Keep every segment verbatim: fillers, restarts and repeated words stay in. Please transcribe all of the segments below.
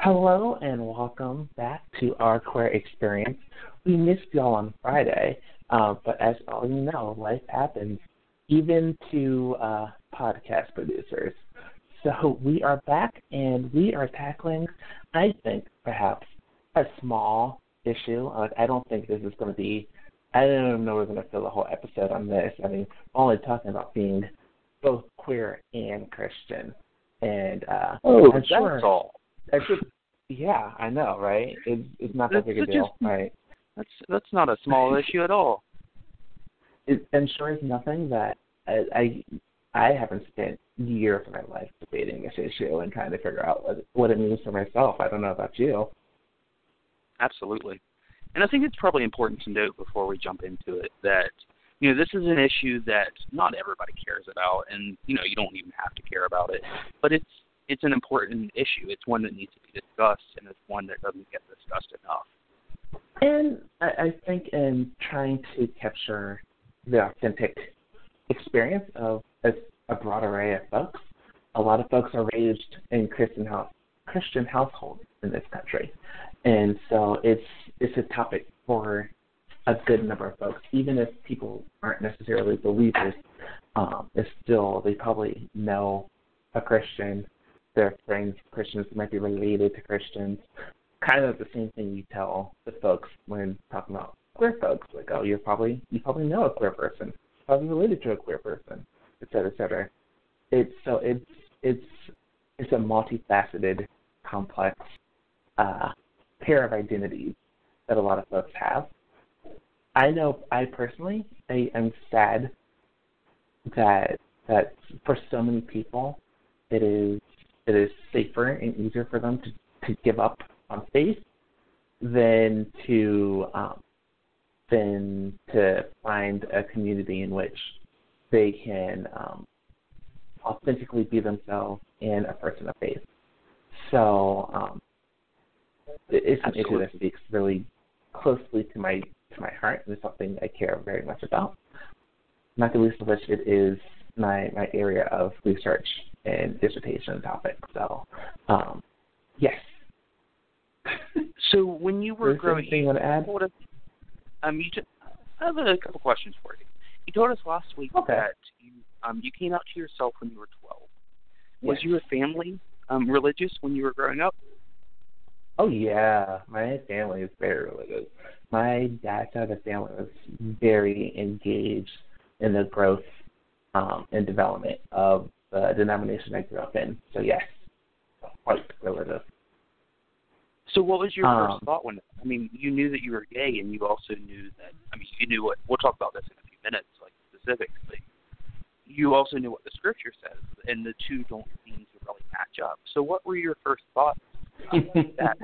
Hello and welcome back to our queer experience. We missed y'all on Friday, uh, but as all you know, life happens, even to uh, podcast producers. So we are back and we are tackling, I think, perhaps a small issue. Like, I don't think this is going to be, I don't even know we're going to fill a whole episode on this. I mean, we're only talking about being both queer and Christian. And uh, oh, I'm that's sure, all. That's just, yeah, I know, right? It's it's not that That's big a just, deal, right? That's that's not a small issue at all. It, and sure as nothing that I, I I haven't spent years of my life debating this issue and trying to figure out what what it means for myself. I don't know about you. Absolutely, and I think it's probably important to note before we jump into it that you know this is an issue that not everybody cares about, and you know you don't even have to care about it, but it's It's an important issue. It's one that needs to be discussed, and it's one that doesn't get discussed enough. And I, I think in trying to capture the authentic experience of a, a broad array of folks, a lot of folks are raised in Christian house, Christian households in this country, and so it's it's a topic for a good number of folks, even if people aren't necessarily believers. Um, it's still they probably know a Christian. Their friends, Christians, might be related to Christians. Kind of the same thing you tell the folks when talking about queer folks, like, oh, you're probably you probably know a queer person, probably related to a queer person, et cetera, et cetera. It's so it's it's it's a multifaceted, complex uh, pair of identities that a lot of folks have. I know I personally I am sad that that for so many people it is it is safer and easier for them to, to give up on faith than to um, than to find a community in which they can um, authentically be themselves and a person of faith. So um, it, it's an issue that speaks really closely to my to my heart, and it's something I care very much about. Not the least of which it is my my area of research and dissertation topic. So, um, yes. So when you were Is there growing, anything you want to add? Us, um, you just, I have a couple questions for you. You told us last week okay. that you um you came out to yourself when you were twelve. Was yes. your family um religious when you were growing up? Oh yeah, my family is very religious. My dad's side of the family was very engaged in the growth um, and development of the denomination I grew up in. So yes, quite religious. So what was your um, first thought when, I mean, you knew that you were gay, and you also knew that, I mean, you knew what, we'll talk about this in a few minutes, like specifics, but you also knew what the scripture says, and the two don't seem to really match up. So what were your first thoughts about that?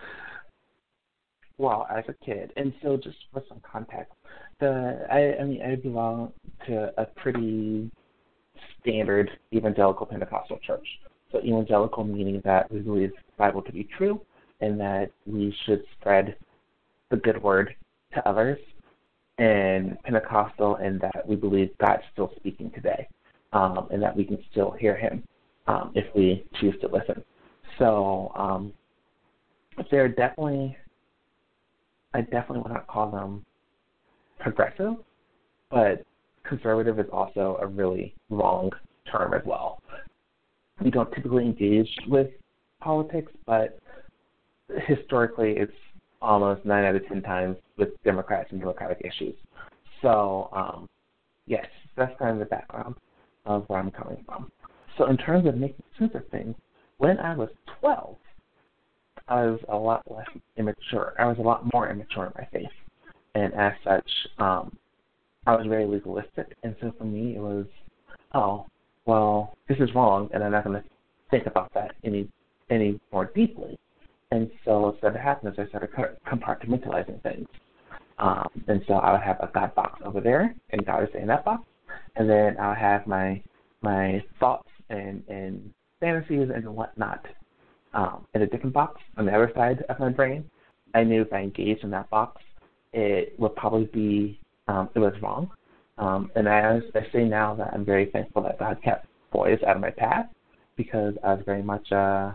Well, as a kid, and so just for some context, the I, I mean, I belong to a pretty standard evangelical Pentecostal church. So evangelical meaning that we believe the Bible to be true and that we should spread the good word to others, and Pentecostal in that we believe God's still speaking today, um, and that we can still hear him um, if we choose to listen. So um, they're definitely, I definitely would not call them progressive, but conservative is also a really wrong term as well. We don't typically engage with politics, but historically it's almost nine out of ten times with Democrats and Democratic issues. So, um, yes, that's kind of the background of where I'm coming from. So in terms of making sense of things, when I was twelve, I was a lot less immature. I was a lot more immature in my faith. And as such, um, I was very legalistic. And so for me, it was, oh, well, this is wrong, and I'm not going to think about that any any more deeply. And so what started happening is I started compartmentalizing things. Um, and so I would have a God box over there, and God would stay in that box. And then I would have my my thoughts and, and fantasies and whatnot um, in a different box on the other side of my brain. I knew if I engaged in that box, it would probably be, um, it was wrong. Um, and I, I say now that I'm very thankful that God kept boys out of my path, because I was very much uh,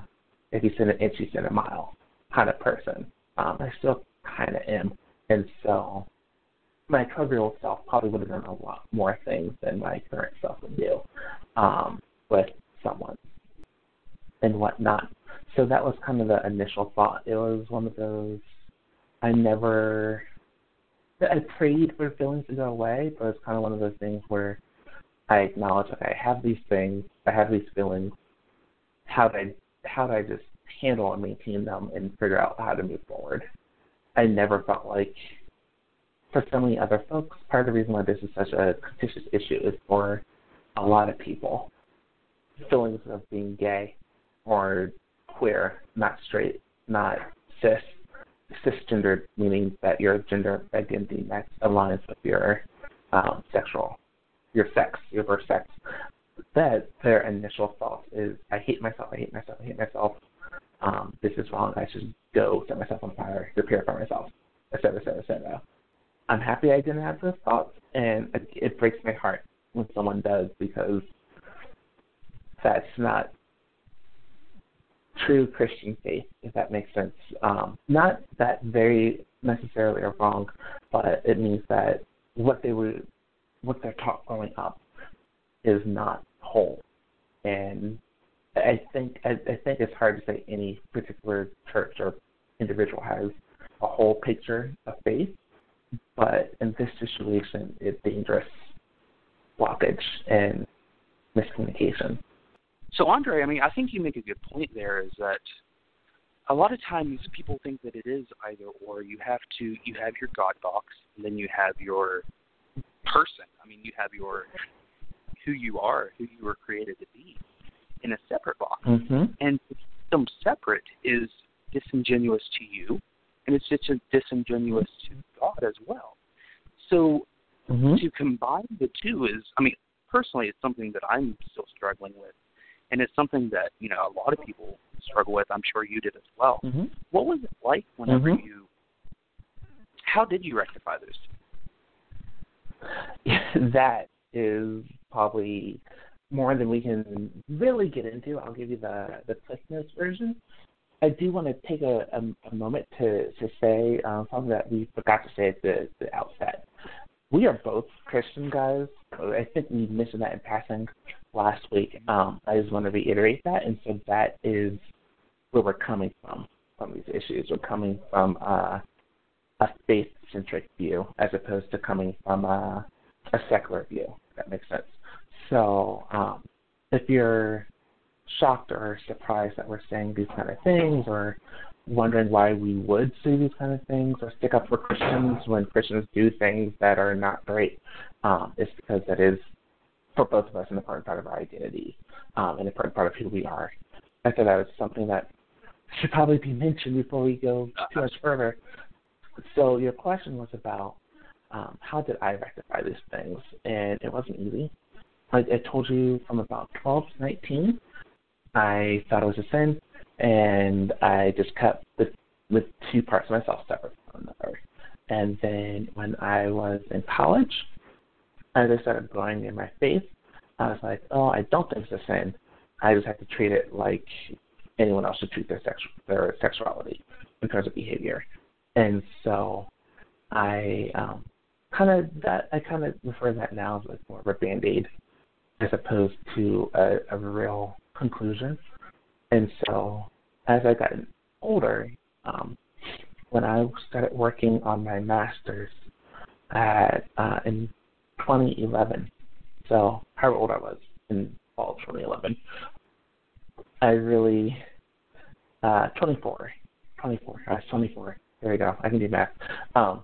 if you said an inch, you said a mile kind of person. Um, I still kind of am. And so my twelve-year-old self probably would have done a lot more things than my current self would do um, with someone and whatnot. So that was kind of the initial thought. It was one of those, I never, I prayed for feelings to go away, but it's kind of one of those things where I acknowledge, okay, I have these things, I have these feelings, how do I, how do I just handle and maintain them and figure out how to move forward? I never felt like, for so many other folks, part of the reason why this is such a contentious issue is for a lot of people, feelings of being gay or queer, not straight, not cis, cisgendered, meaning that your gender identity next aligns with your um, sexual, your sex, your birth sex, that their initial thought is, I hate myself, I hate myself, I hate myself, um, this is wrong, I should go set myself on fire, to purify myself, et cetera, et cetera, et cetera. I'm happy I didn't have those thoughts, and it, it breaks my heart when someone does, because that's not true Christian faith, if that makes sense. Um, not that very necessarily are wrong, but it means that what they were, what they're taught growing up is not whole. And I think I, I think it's hard to say any particular church or individual has a whole picture of faith, but in this situation, it's dangerous blockage and miscommunication. So, Andre, I mean, I think you make a good point there, is that a lot of times people think that it is either or. You have to, you have your God box, and then you have your person. I mean, you have your, who you are, who you were created to be, in a separate box. Mm-hmm. And to keep them separate is disingenuous to you, and it's just disingenuous to God as well. So mm-hmm. to combine the two is, I mean, personally, it's something that I'm still struggling with. And it's something that, you know, a lot of people struggle with. I'm sure you did as well. Mm-hmm. What was it like whenever mm-hmm. you, how did you rectify this? That is probably more than we can really get into. I'll give you the, the Cliff Notes version. I do want to take a, a, a moment to, to say um, something that we forgot to say at the, the outset. We are both Christian guys. I think we mentioned that in passing last week. Um, I just want to reiterate that, and so that is where we're coming from, from these issues. We're coming from uh, a faith-centric view as opposed to coming from a, a secular view, if that makes sense. So um, if you're shocked or surprised that we're saying these kind of things, or wondering why we would say these kind of things or stick up for Christians when Christians do things that are not great, um, it's because that is, for both of us, an important part of our identity, um, an important part of who we are. I thought that was something that should probably be mentioned before we go too much further. So your question was about um, how did I rectify these things, and it wasn't easy. Like I told you, from about twelve to nineteen, I thought it was a sin, and I just kept the, the two parts of myself separate from one another. And then when I was in college, I just started growing in my faith. I was like, oh, I don't think it's a sin. I just have to treat it like anyone else should treat their, sexu- their sexuality in terms of behavior. And so I um, kind of that I kind of refer to that now as like more of a Band-Aid as opposed to a, a real conclusion. And so as I got older, um, when I started working on my master's at, uh, in twenty eleven, so how old I was in fall of twenty eleven, I really, uh, twenty-four, twenty-four, I was twenty-four, there we go, I can do math. Um,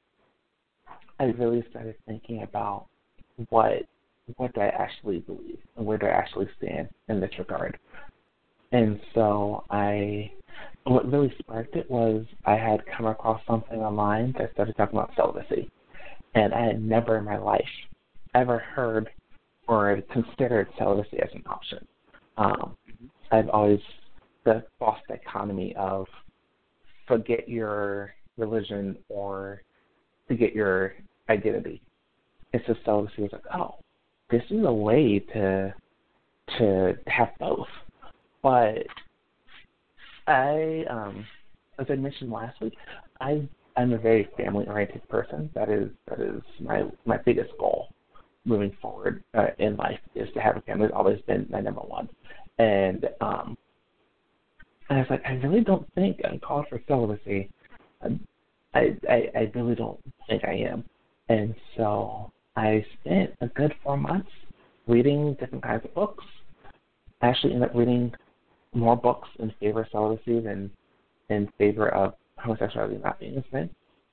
I really started thinking about what what do I actually believe and where do I actually stand in this regard. And so I, what really sparked it was I had come across something online that started talking about celibacy. And I had never in my life ever heard or considered celibacy as an option. Um, I've always, the false dichotomy of forget your religion or forget your identity. It's just celibacy was like, oh, this is a way to to have both. But I, um, as I mentioned last week, I I'm a very family-oriented person. That is that is my my biggest goal moving forward uh, in life is to have a family. It's always been my number one. And um, and I was like, I really don't think I'm called for celibacy. I, I I really don't think I am. And so I spent a good four months reading different kinds of books. I actually ended up reading more books in favor of celibacy than in favor of homosexuality not being a sin.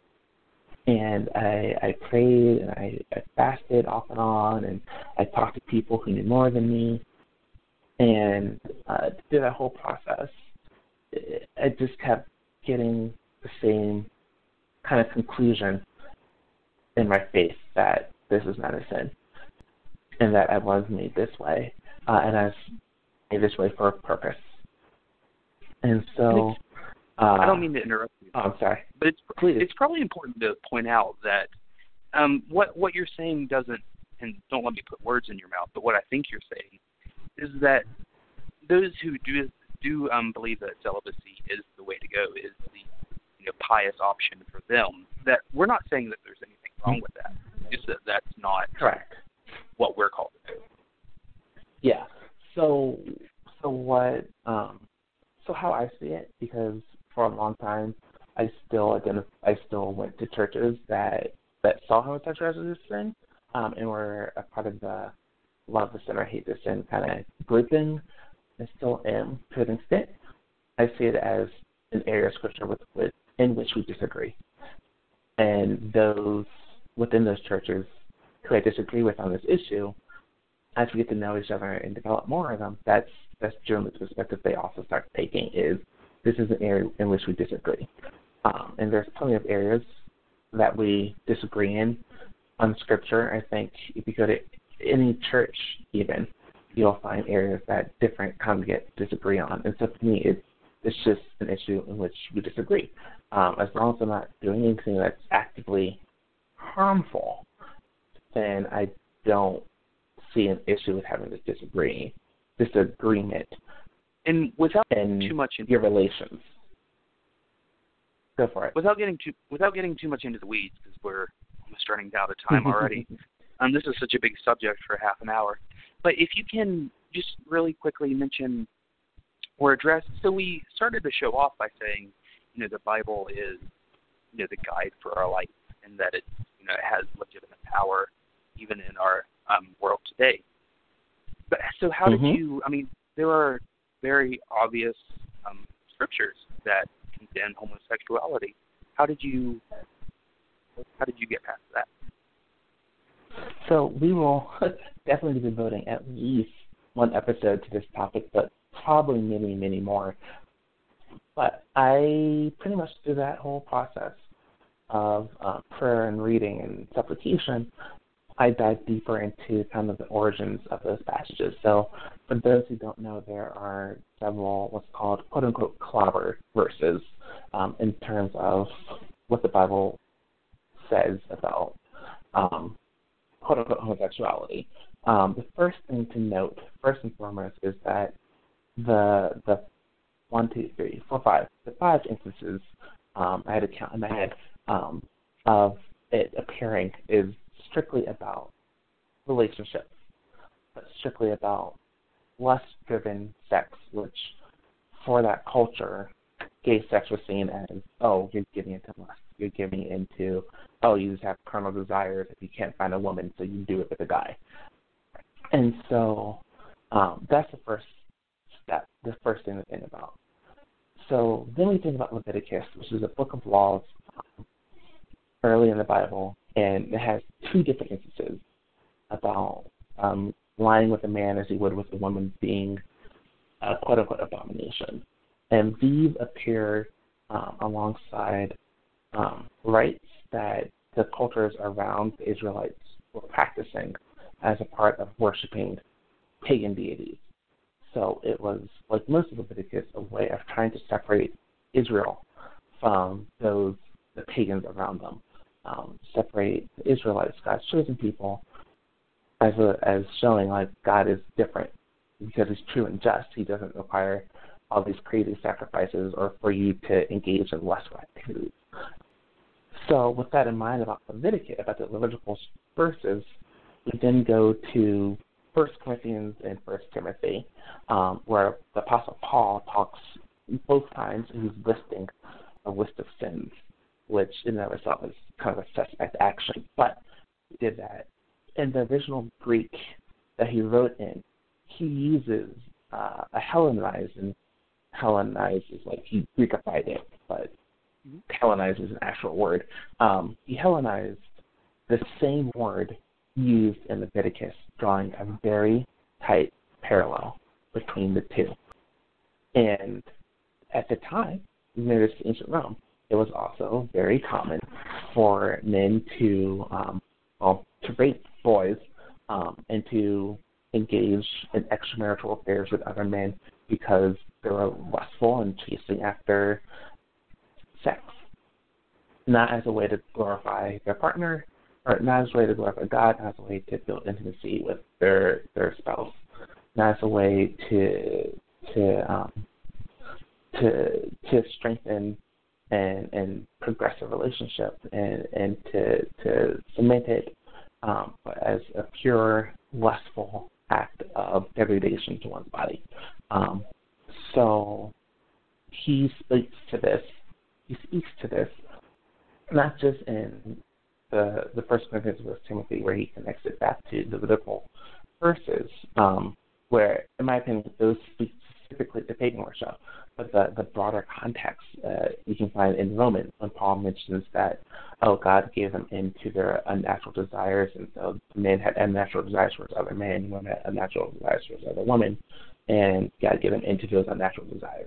And I, I prayed and I, I fasted off and on, and I talked to people who knew more than me, and uh, through that whole process, I just kept getting the same kind of conclusion in my faith that this is not a sin, and that I was made this way, uh, and I was made this way for a purpose. And so, uh, I don't mean to interrupt you. Oh, I'm sorry. But it's Please. it's probably important to point out that um, what what you're saying doesn't, and don't let me put words in your mouth, but what I think you're saying is that those who do do um, believe that celibacy is the way to go, is the you know, pious option for them. That we're not saying that there's anything wrong with that. Just that that's not correct what we're called to do. Yeah. So so what? Um, so how I see it, because for a long time, I still identif- I still went to churches that that saw homosexuality as a sin, um, and were a part of the love the sin or hate the sin kind of grouping. I still am to an extent. I see it as an area of scripture with, with in which we disagree, and those within those churches who I disagree with on this issue, as we get to know each other and develop more of them, that's that's generally the perspective they also start taking is this is an area in which we disagree. Um, and there's plenty of areas that we disagree in on Scripture. I think if you go to any church even, you'll find areas that different congregates disagree on. And so for me, it's, it's just an issue in which we disagree. Um, as long as I'm not doing anything that's actively harmful, then I don't see an issue with having this disagree, disagreement. And without and too much into your relations. Go for it. Without getting too without getting too much into the weeds, because we're almost running out of time already. um, this is such a big subject for half an hour. But if you can just really quickly mention or address. So we started the show off by saying, you know, the Bible is, you know, the guide for our life, and that it, you know, it has legitimate power even in our um, world today. But so how mm-hmm. did you? I mean, there are very obvious um, scriptures that condemn homosexuality. How did you? How did you get past that? So we will definitely be devoting at least one episode to this topic, but probably many, many more. But I pretty much through that whole process of uh, prayer and reading and supplication, I dive deeper into kind of the origins of those passages. So for those who don't know, there are several what's called quote-unquote clobber verses um, in terms of what the Bible says about um, quote-unquote homosexuality. Um, the first thing to note, first and foremost, is that the the one, two, three, four, five, the five instances um, I had to count in my head um, of it appearing is strictly about relationships, but strictly about lust-driven sex, which for that culture, gay sex was seen as, oh, you're giving into lust. You're giving into, oh, you just have carnal desires if you can't find a woman, so you do it with a guy. And so um, that's the first step, the first thing to think about. So then we think about Leviticus, which is a book of laws um, early in the Bible, and it has two different instances about um, lying with a man as he would with a woman being a quote-unquote abomination. And these appear um, alongside um, rites that the cultures around the Israelites were practicing as a part of worshiping pagan deities. So it was, like most of Leviticus, a way of trying to separate Israel from those the pagans around them. Um, separate the Israelites, God's chosen people, as a, as showing like God is different because He's true and just. He doesn't require all these crazy sacrifices or for you to engage in lustful activities. So with that in mind about Leviticus, about the Levitical verses, we then go to First Corinthians and First Timothy, um, where the Apostle Paul talks both times, he's listing a list of sins, which in and of itself is kind of a suspect action. But he did that. In the original Greek that he wrote in, he uses uh, a Hellenized, and Hellenized is like he Greekified it, but Hellenized is an actual word. Um, he Hellenized the same word used in Leviticus, drawing a very tight parallel between the two. And at the time, in ancient Rome, it was also very common for men to, um, well, to rape boys um, and to engage in extramarital affairs with other men because they were lustful and chasing after sex, not as a way to glorify their partner, or not as a way to glorify God, not as a way to build intimacy with their their spouse, not as a way to to um, to to strengthen and and progress a relationship and and to to cement it, um, but as a pure lustful act of degradation to one's body. Um, so he speaks to this. He speaks to this not just in the the First Corinthians with Timothy, where he connects it back to the Levitical verses, um, where, in my opinion, those speak specifically to pagan worship, but the, the broader context uh, you can find in Romans when Paul mentions that, oh, God gave them into their unnatural desires, and so men had unnatural desires towards other men, women had unnatural desires towards other women, and God gave them into those unnatural desires.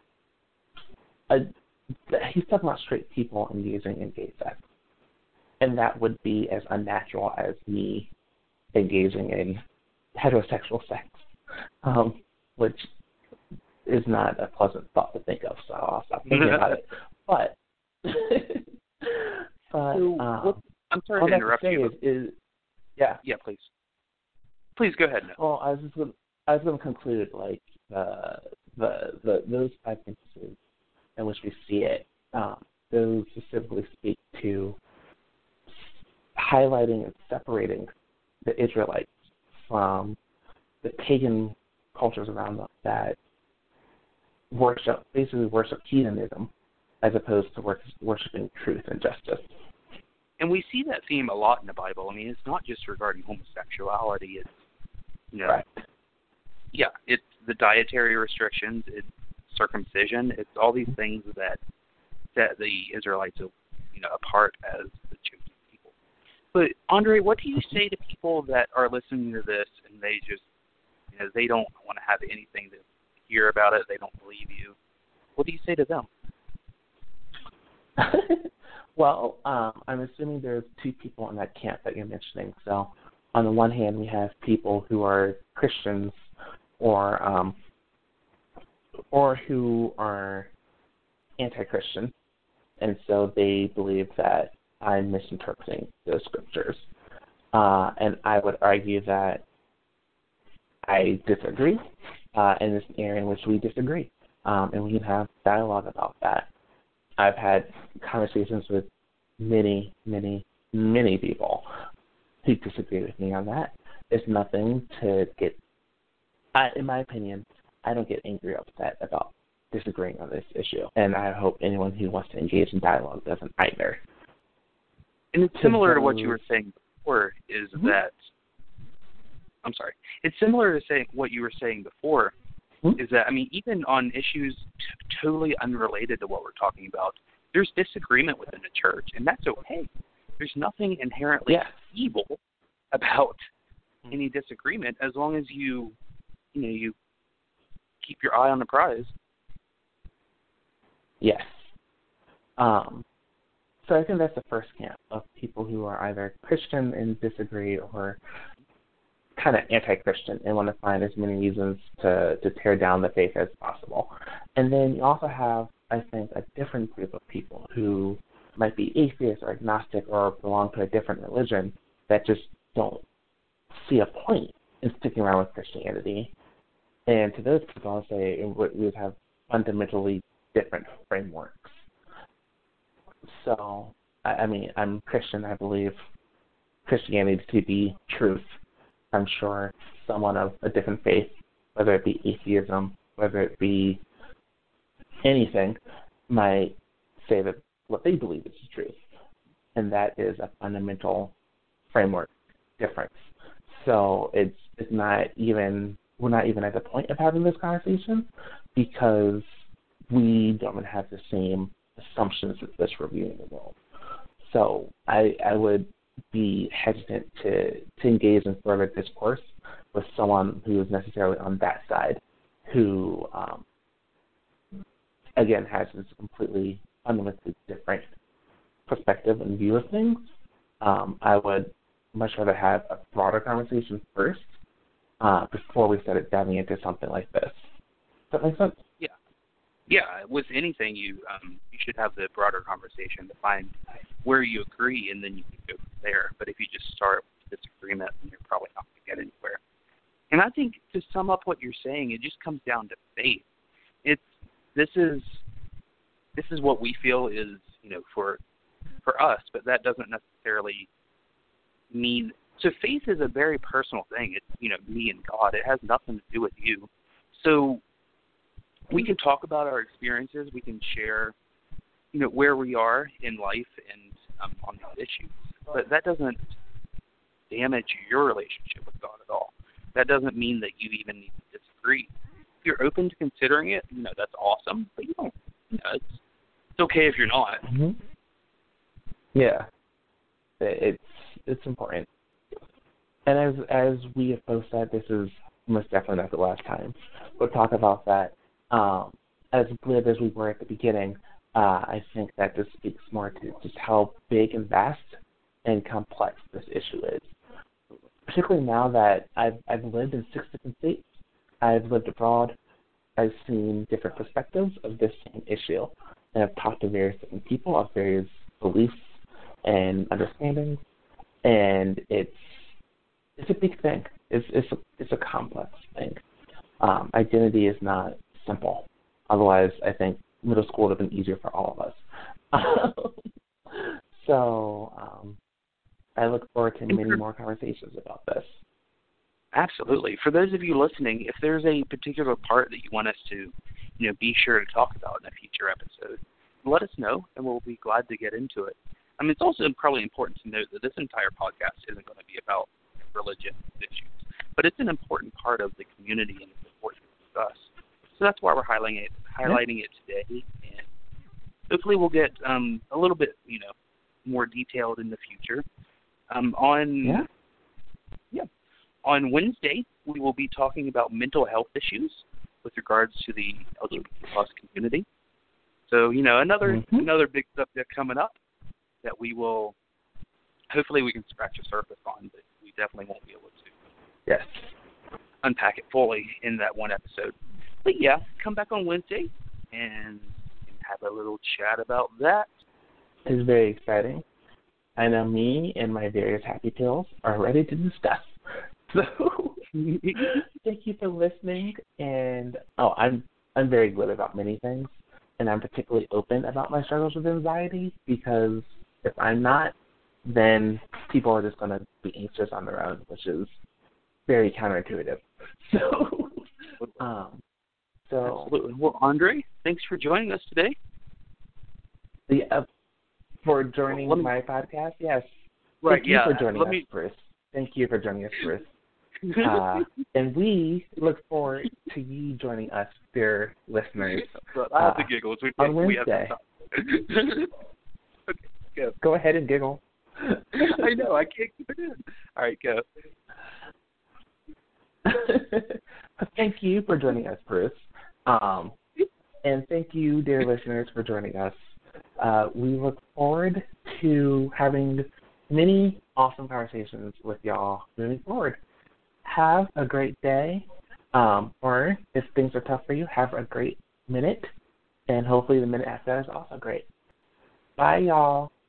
Uh, he's talking about straight people engaging in gay sex, and that would be as unnatural as me engaging in heterosexual sex, um, which is not a pleasant thought to think of, so I'll stop thinking about it. But, but so, um, well, I'm sorry to interrupt you. Is, is, yeah. Yeah, please. Please go ahead now. Well, I was just going I was going to conclude, like, uh, the, the those five instances in which we see it, um, those specifically speak to highlighting and separating the Israelites from the pagan cultures around them that worship, basically worship heathenism as opposed to worshiping truth and justice. And we see that theme a lot in the Bible. I mean, it's not just regarding homosexuality. It's, you know, right. yeah, it's the dietary restrictions, it's circumcision, it's all these things that set the Israelites, you know, apart as the chosen people. But Andre, what do you say to people that are listening to this and they just, you know, they don't want to have anything to hear about it, they don't believe you? What do you say to them? Well, um, I'm assuming there's two people in that camp that you're mentioning. So on the one hand, we have people who are Christians or um, or who are anti-Christian, and so they believe that I'm misinterpreting those scriptures. Uh, and I would argue that I disagree, uh, and it's an area in which we disagree, um, and we can have dialogue about that. I've had conversations with many, many, many people who disagree with me on that. It's nothing to get, I, in my opinion, I don't get angry or upset about disagreeing on this issue, and I hope anyone who wants to engage in dialogue doesn't either. And it's similar to what you were saying before, is mm-hmm. that, I'm sorry, it's similar to saying what you were saying before, mm-hmm. is that, I mean, even on issues t- totally unrelated to what we're talking about, there's disagreement within the church, and that's okay. There's nothing inherently yeah. evil about mm-hmm. any disagreement as long as you, you know, you keep your eye on the prize. Yes. Um, so I think that's the first camp of people who are either Christian and disagree or kind of anti-Christian and want to find as many reasons to, to tear down the faith as possible. And then you also have, I think, a different group of people who might be atheists or agnostic or belong to a different religion that just don't see a point in sticking around with Christianity. And to those people, I'll say we would have fundamentally different frameworks. So, I, I mean, I'm Christian. I believe Christianity to be truth. I'm sure someone of a different faith, whether it be atheism, whether it be anything, might say that what they believe is the truth. And that is a fundamental framework difference. So it's it's not even we're not even at the point of having this conversation because we don't even have the same assumptions with this reviewing the world. So I I would be hesitant to, to engage in further discourse with someone who is necessarily on that side, who um, again has this completely fundamentally different perspective and view of things. Um, I would much rather have a broader conversation first uh, before we started diving into something like this. Does that make sense? Yeah. Yeah, with anything, you um, you should have the broader conversation to find where you agree, and then you can go from there. But if you just start with disagreement, then you're probably not going to get anywhere. And I think to sum up what you're saying, it just comes down to faith. It's this is this is what we feel is, you know, for for us, but that doesn't necessarily mean. So faith is a very personal thing. It's, you know, me and God. It has nothing to do with you. So we can talk about our experiences. We can share, you know, where we are in life and um, on these issues. But that doesn't damage your relationship with God at all. That doesn't mean that you even need to disagree. If you're open to considering it, you know, that's awesome. But you don't. You know, it's it's okay if you're not. Mm-hmm. Yeah, it's it's important. And as as we have both said, this is most definitely not the last time we'll talk about that. Um, as glib as we were at the beginning, uh, I think that this speaks more to just how big and vast and complex this issue is. Particularly now that I've I've lived in six different states, I've lived abroad, I've seen different perspectives of this same issue, and I've talked to various different people of various beliefs and understandings, and it's it's a big thing. It's it's a, it's a complex thing. Um, identity is not simple. Otherwise, I think middle school would have been easier for all of us. so um, I look forward to many more conversations about this. Absolutely. For those of you listening, if there's a particular part that you want us to, you know, be sure to talk about in a future episode, let us know, and we'll be glad to get into it. I mean, it's also probably important to note that this entire podcast isn't going to be about religion issues, but it's an important part of the community and it's important to us. So that's why we're highlighting it, highlighting it today, and hopefully we'll get um, a little bit, you know, more detailed in the future. Um, on yeah. yeah, on Wednesday we will be talking about mental health issues with regards to the L G B T plus community. So, you know, another mm-hmm. another big subject coming up that we will hopefully we can scratch the surface on, but we definitely won't be able to yes. unpack it fully in that one episode. But yeah, come back on Wednesday and, and have a little chat about that. It's very exciting. I know me and my various happy pills are ready to discuss. So thank you for listening. And oh, I'm I'm very glib about many things, and I'm particularly open about my struggles with anxiety because if I'm not, then people are just going to be anxious on their own, which is very counterintuitive. So, um, so absolutely. Well, Andre, thanks for joining us today. The uh, for joining well, me, my podcast, yes. Right. Thank yeah. you for joining let us, me... Bruce. Thank you for joining us, Bruce. Uh, and we look forward to you joining us, dear listeners. But I have the giggles. We, on we have Wednesday. Okay, go. Go ahead and giggle. I know. I can't keep it in. All right, go. Thank you for joining us, Bruce. Um, and thank you, dear listeners, for joining us. Uh, we look forward to having many awesome conversations with y'all moving forward. Have a great day, um, or if things are tough for you, have a great minute, and hopefully the minute after that is also great. Bye, y'all.